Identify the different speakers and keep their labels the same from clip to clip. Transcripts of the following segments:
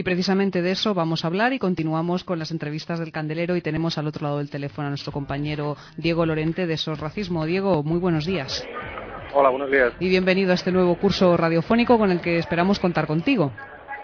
Speaker 1: Y precisamente de eso vamos a hablar y continuamos con las entrevistas del Candelero y tenemos al otro lado del teléfono a nuestro compañero Diego Lorente de SOS Racismo. Diego, muy buenos días.
Speaker 2: Hola, buenos días.
Speaker 1: Y bienvenido a este nuevo curso radiofónico con el que esperamos contar contigo.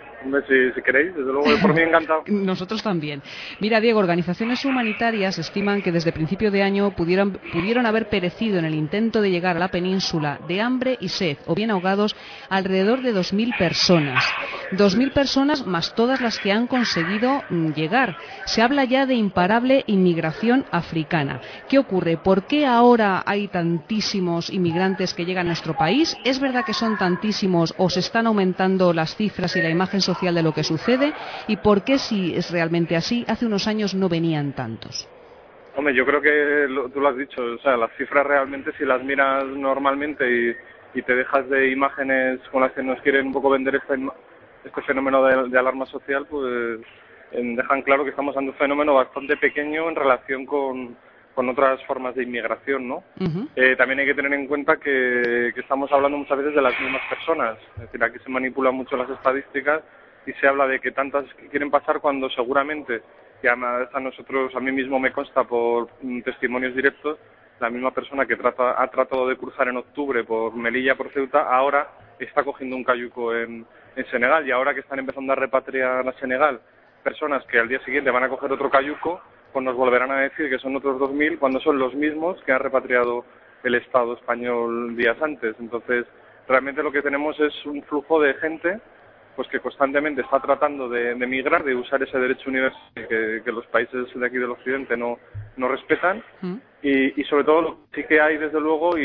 Speaker 2: Si queréis, desde luego, por mí encantado.
Speaker 1: Nosotros también. Mira, Diego, organizaciones humanitarias estiman que desde principio de año pudieron haber perecido en el intento de llegar a la península de hambre y sed, o bien ahogados, alrededor de 2.000 personas. 2.000 personas más todas las que han conseguido llegar. Se habla ya de imparable inmigración africana. ¿Qué ocurre? ¿Por qué ahora hay tantísimos inmigrantes que llegan a nuestro país? ¿Es verdad que son tantísimos o se están aumentando las cifras y la imagen social de lo que sucede? ¿Y por qué, si es realmente así, hace unos años no venían tantos?
Speaker 2: Hombre, yo creo que tú lo has dicho, o sea, las cifras realmente, si las miras normalmente y te dejas de imágenes con las que nos quieren un poco vender este fenómeno de alarma social, pues dejan claro que estamos ante un fenómeno bastante pequeño en relación con otras formas de inmigración, ¿no?
Speaker 1: Uh-huh.
Speaker 2: También hay que tener en cuenta que estamos hablando muchas veces de las mismas personas, es decir, aquí se manipulan mucho las estadísticas y se habla de que tantas quieren pasar cuando seguramente, y además a mí mismo me consta por testimonios directos, la misma persona que ha tratado de cruzar en octubre por Melilla, por Ceuta, ahora está cogiendo un cayuco en Senegal, y ahora que están empezando a repatriar a Senegal personas que al día siguiente van a coger otro cayuco, pues nos volverán a decir que son otros 2.000 cuando son los mismos que ha repatriado el Estado español días antes. Entonces, realmente lo que tenemos es un flujo de gente pues que constantemente está tratando de migrar, de usar ese derecho universal que los países de aquí del occidente no respetan. Y sobre todo lo que sí que hay, desde luego,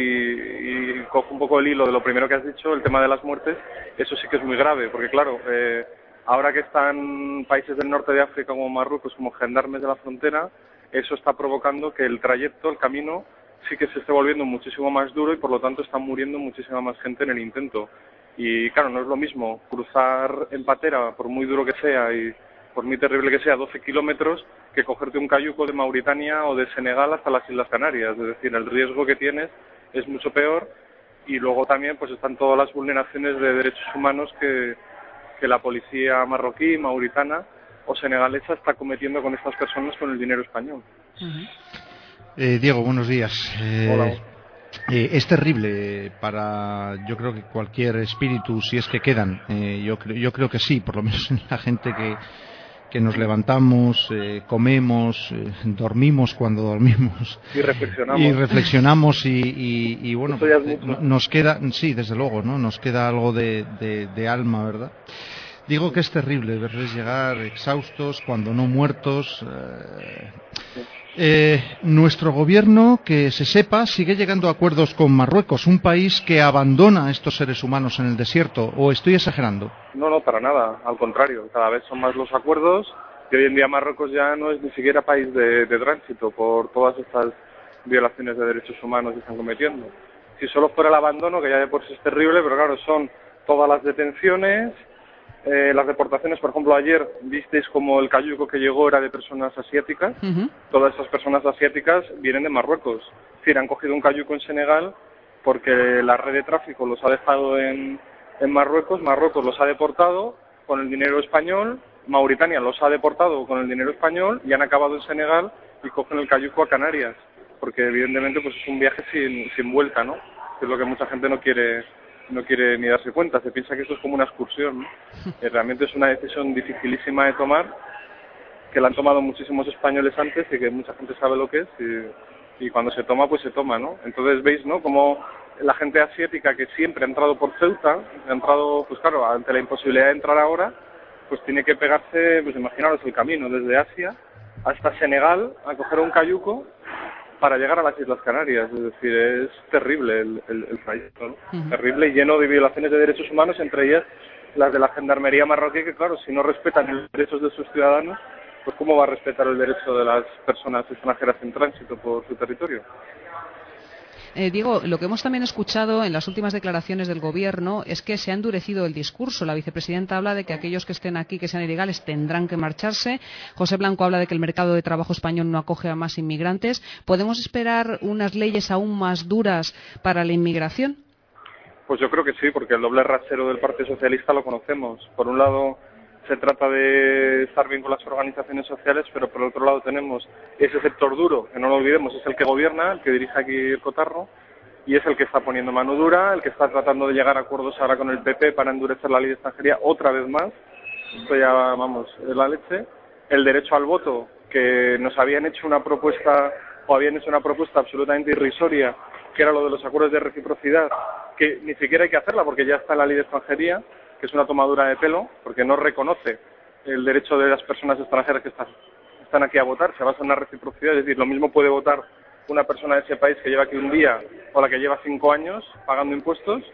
Speaker 2: y cojo un poco el hilo de lo primero que has dicho, el tema de las muertes, eso sí que es muy grave, porque claro, ahora que están países del norte de África como Marruecos como gendarmes de la frontera, eso está provocando que el trayecto, el camino, sí que se esté volviendo muchísimo más duro y por lo tanto está muriendo muchísima más gente en el intento. Y claro, no es lo mismo cruzar en patera, por muy duro que sea y por muy terrible que sea, 12 kilómetros, que cogerte un cayuco de Mauritania o de Senegal hasta las Islas Canarias. Es decir, el riesgo que tienes es mucho peor, y luego también pues están todas las vulneraciones de derechos humanos que la policía marroquí, mauritana o senegalesa está cometiendo con estas personas con el dinero español.
Speaker 3: Diego, buenos días.
Speaker 2: Hola.
Speaker 3: Es terrible para, yo creo que cualquier espíritu, si es que quedan, yo creo que sí, por lo menos en la gente que nos levantamos, comemos, dormimos cuando dormimos
Speaker 2: y
Speaker 3: reflexionamos y bueno, nos queda, sí, desde luego, ¿no? Nos queda algo de alma, ¿verdad? Digo que es terrible verles llegar exhaustos, cuando no muertos. Nuestro gobierno, que se sepa, sigue llegando a acuerdos con Marruecos, un país que abandona a estos seres humanos en el desierto, ¿o estoy exagerando?
Speaker 2: No, para nada, al contrario, cada vez son más los acuerdos, y hoy en día Marruecos ya no es ni siquiera país de tránsito por todas estas violaciones de derechos humanos que están cometiendo. Si solo fuera el abandono, que ya de por sí es terrible, pero claro, son todas las detenciones, las deportaciones. Por ejemplo, ayer visteis como el cayuco que llegó era de personas asiáticas.
Speaker 1: Uh-huh.
Speaker 2: Todas esas personas asiáticas vienen de Marruecos. Es decir, han cogido un cayuco en Senegal porque la red de tráfico los ha dejado en Marruecos, Marruecos los ha deportado con el dinero español, Mauritania los ha deportado con el dinero español y han acabado en Senegal y cogen el cayuco a Canarias, porque evidentemente pues es un viaje sin vuelta, ¿no? Que es lo que mucha gente no quiere ni darse cuenta, se piensa que esto es como una excursión, ¿no? Realmente es una decisión dificilísima de tomar, que la han tomado muchísimos españoles antes y que mucha gente sabe lo que es, y cuando se toma, pues se toma, ¿no? Entonces veis, ¿no?, como la gente asiática que siempre ha entrado por Ceuta, ha entrado, pues claro, ante la imposibilidad de entrar ahora, pues tiene que pegarse, pues imaginaros el camino desde Asia hasta Senegal a coger un cayuco para llegar a las Islas Canarias. Es decir, es terrible el trayecto, ¿no? Uh-huh. Terrible y lleno de violaciones de derechos humanos, entre ellas las de la gendarmería marroquí, que claro, si no respetan los derechos de sus ciudadanos, pues cómo va a respetar el derecho de las personas extranjeras en tránsito por su territorio.
Speaker 1: Diego, lo que hemos también escuchado en las últimas declaraciones del Gobierno es que se ha endurecido el discurso. La vicepresidenta habla de que aquellos que estén aquí, que sean ilegales, tendrán que marcharse. José Blanco habla de que el mercado de trabajo español no acoge a más inmigrantes. ¿Podemos esperar unas leyes aún más duras para la inmigración?
Speaker 2: Pues yo creo que sí, porque el doble rasero del Partido Socialista lo conocemos. Por un lado, se trata de estar bien con las organizaciones sociales, pero por otro lado tenemos ese sector duro, que no lo olvidemos, es el que gobierna, el que dirige aquí el cotarro, y es el que está poniendo mano dura, el que está tratando de llegar a acuerdos ahora con el PP para endurecer la ley de extranjería otra vez más. Esto ya, vamos, es la leche. El derecho al voto, que nos habían hecho una propuesta, o habían hecho una propuesta absolutamente irrisoria, que era lo de los acuerdos de reciprocidad, que ni siquiera hay que hacerla porque ya está en la ley de extranjería, que es una tomadura de pelo, porque no reconoce el derecho de las personas extranjeras que están aquí a votar, se basa en una reciprocidad, es decir, lo mismo puede votar una persona de ese país que lleva aquí un día o la que lleva 5 años pagando impuestos,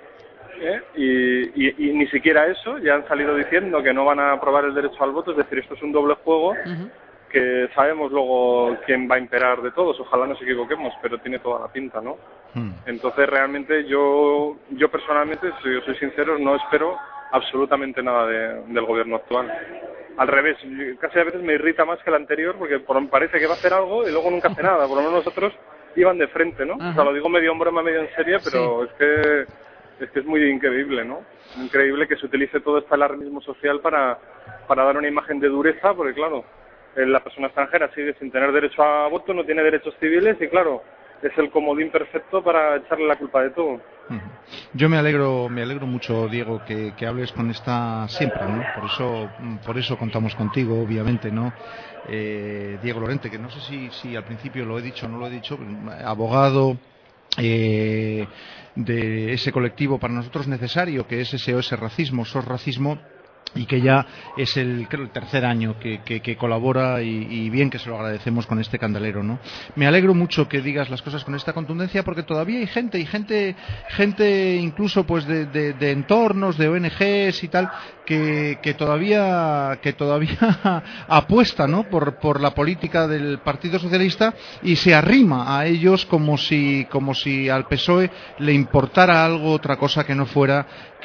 Speaker 2: y ni siquiera eso, ya han salido diciendo que no van a aprobar el derecho al voto, es decir, esto es un doble juego, que sabemos luego quién va a imperar de todos, ojalá nos equivoquemos, pero tiene toda la pinta, ¿no? Entonces realmente yo personalmente, si yo soy sincero, no espero absolutamente nada del gobierno actual. Al revés, casi a veces me irrita más que el anterior porque parece que va a hacer algo y luego nunca hace nada. Por lo menos nosotros iban de frente, ¿no? O sea, lo digo medio en broma, medio en serio, pero sí. es que es muy increíble, ¿no? Increíble que se utilice todo este alarmismo social para dar una imagen de dureza, porque claro, la persona extranjera sigue sin tener derecho a voto, no tiene derechos civiles y claro, es el comodín perfecto para echarle la culpa de todo.
Speaker 3: Yo me alegro mucho, Diego, que hables con esta siempre, ¿no? Por eso contamos contigo, obviamente, ¿no? Diego Lorente, que no sé si al principio lo he dicho o no lo he dicho, abogado de ese colectivo para nosotros necesario, que es SOS Racismo, SOS Racismo, y que ya es creo el tercer año que colabora y bien que se lo agradecemos con este candelero, ¿no? Me alegro mucho que digas las cosas con esta contundencia porque todavía hay gente incluso pues de entornos, de ONGs y tal que todavía apuesta, ¿no? por la política del Partido Socialista y se arrima a ellos como si al PSOE le importara algo, otra cosa que no fuera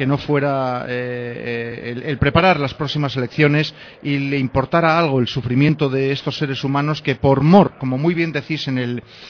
Speaker 3: el preparar las próximas elecciones y le importara algo el sufrimiento de estos seres humanos que por mor, como muy bien decís en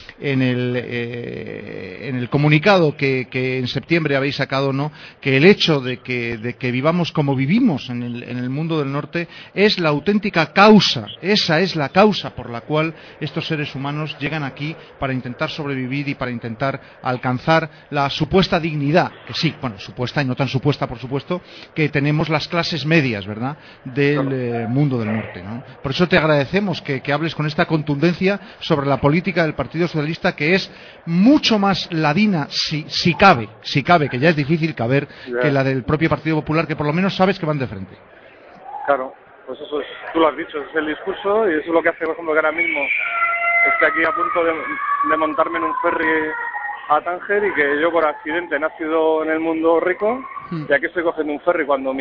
Speaker 3: el comunicado que en septiembre habéis sacado, ¿no? Que el hecho de que vivamos como vivimos en el mundo del norte es la auténtica causa, esa es la causa por la cual estos seres humanos llegan aquí para intentar sobrevivir y para intentar alcanzar la supuesta dignidad, que sí, bueno, supuesta y no tan supuesta, por supuesto, que tenemos las clases medias, ¿verdad?, del mundo del norte, ¿no? Por eso te agradecemos que hables con esta contundencia sobre la política del Partido Socialista, que es mucho más ladina, si cabe, que ya es difícil caber, que la del propio Partido Popular, que por lo menos sabes que van de frente.
Speaker 2: Claro, pues eso es, tú lo has dicho, es el discurso y eso es lo que hace, por ejemplo, que ahora mismo estoy aquí a punto de montarme en un ferry a Tánger y que yo por accidente he nacido en el mundo rico y aquí estoy cogiendo un ferry cuando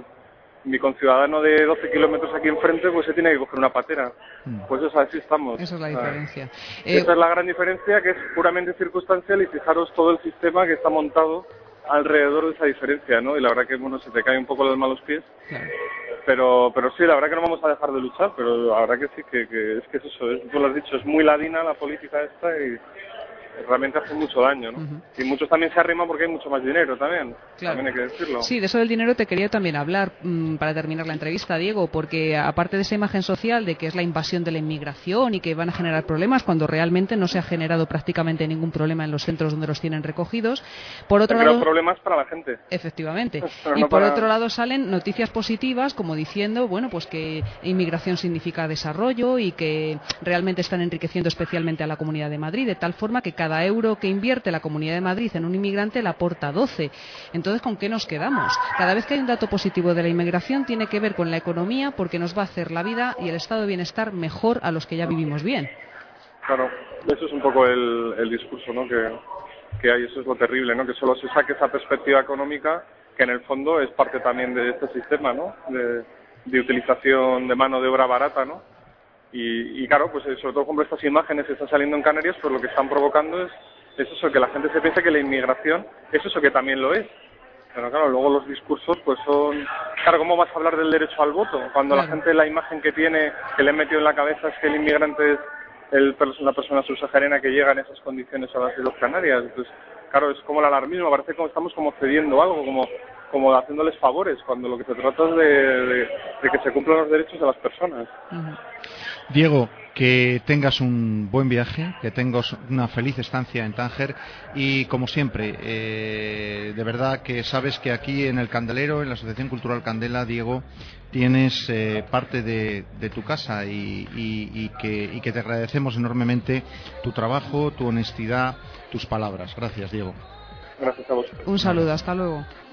Speaker 2: mi conciudadano de 12 kilómetros aquí enfrente pues se tiene que coger una patera. Pues eso, así estamos.
Speaker 1: Esa es la diferencia.
Speaker 2: Esa es la gran diferencia, que es puramente circunstancial, y fijaros todo el sistema que está montado alrededor de esa diferencia, ¿no? Y la verdad que, bueno, se te cae un poco el alma a los pies. Claro. Pero sí, la verdad que no vamos a dejar de luchar, pero la verdad que sí, que es que es eso, tú lo has dicho, es muy ladina la política esta y realmente hace mucho daño, ¿no? Y muchos también se arriman porque hay mucho más dinero también, claro. También hay que decirlo.
Speaker 1: Sí, de eso del dinero te quería también hablar para terminar la entrevista, Diego, porque aparte de esa imagen social de que es la invasión de la inmigración y que van a generar problemas cuando realmente no se ha generado prácticamente ningún problema en los centros donde los tienen recogidos, por otro lado,
Speaker 2: problemas para la gente.
Speaker 1: Efectivamente. Y no por otro lado salen noticias positivas como diciendo, bueno, pues que inmigración significa desarrollo y que realmente están enriqueciendo especialmente a la Comunidad de Madrid, de tal forma que cada euro que invierte la Comunidad de Madrid en un inmigrante le aporta 12. Entonces, ¿con qué nos quedamos? Cada vez que hay un dato positivo de la inmigración tiene que ver con la economía, porque nos va a hacer la vida y el estado de bienestar mejor a los que ya vivimos bien.
Speaker 2: Claro, eso es un poco el discurso, ¿no? Que hay, eso es lo terrible, ¿no? Que solo se saque esa perspectiva económica, que en el fondo es parte también de este sistema, ¿no? De utilización de mano de obra barata, ¿no? Y claro, pues sobre todo como estas imágenes que están saliendo en Canarias, pues lo que están provocando es eso, que la gente se piensa que la inmigración es eso, que también lo es. Pero claro, luego los discursos pues son... Claro, ¿cómo vas a hablar del derecho al voto? Cuando la gente, la imagen que tiene, que le he metido en la cabeza es que el inmigrante es la persona subsahariana que llega en esas condiciones a las Islas Canarias. Entonces, claro, es como el alarmismo, parece como estamos como cediendo algo, como como haciéndoles favores, cuando lo que se trata es de que se cumplan los derechos de las personas.
Speaker 3: Diego, que tengas un buen viaje, que tengas una feliz estancia en Tánger y, como siempre, de verdad que sabes que aquí en el Candelero, en la Asociación Cultural Candela, Diego, tienes parte de tu casa y que te agradecemos enormemente tu trabajo, tu honestidad, tus palabras. Gracias, Diego.
Speaker 2: Gracias a vosotros.
Speaker 1: Un saludo, hasta luego.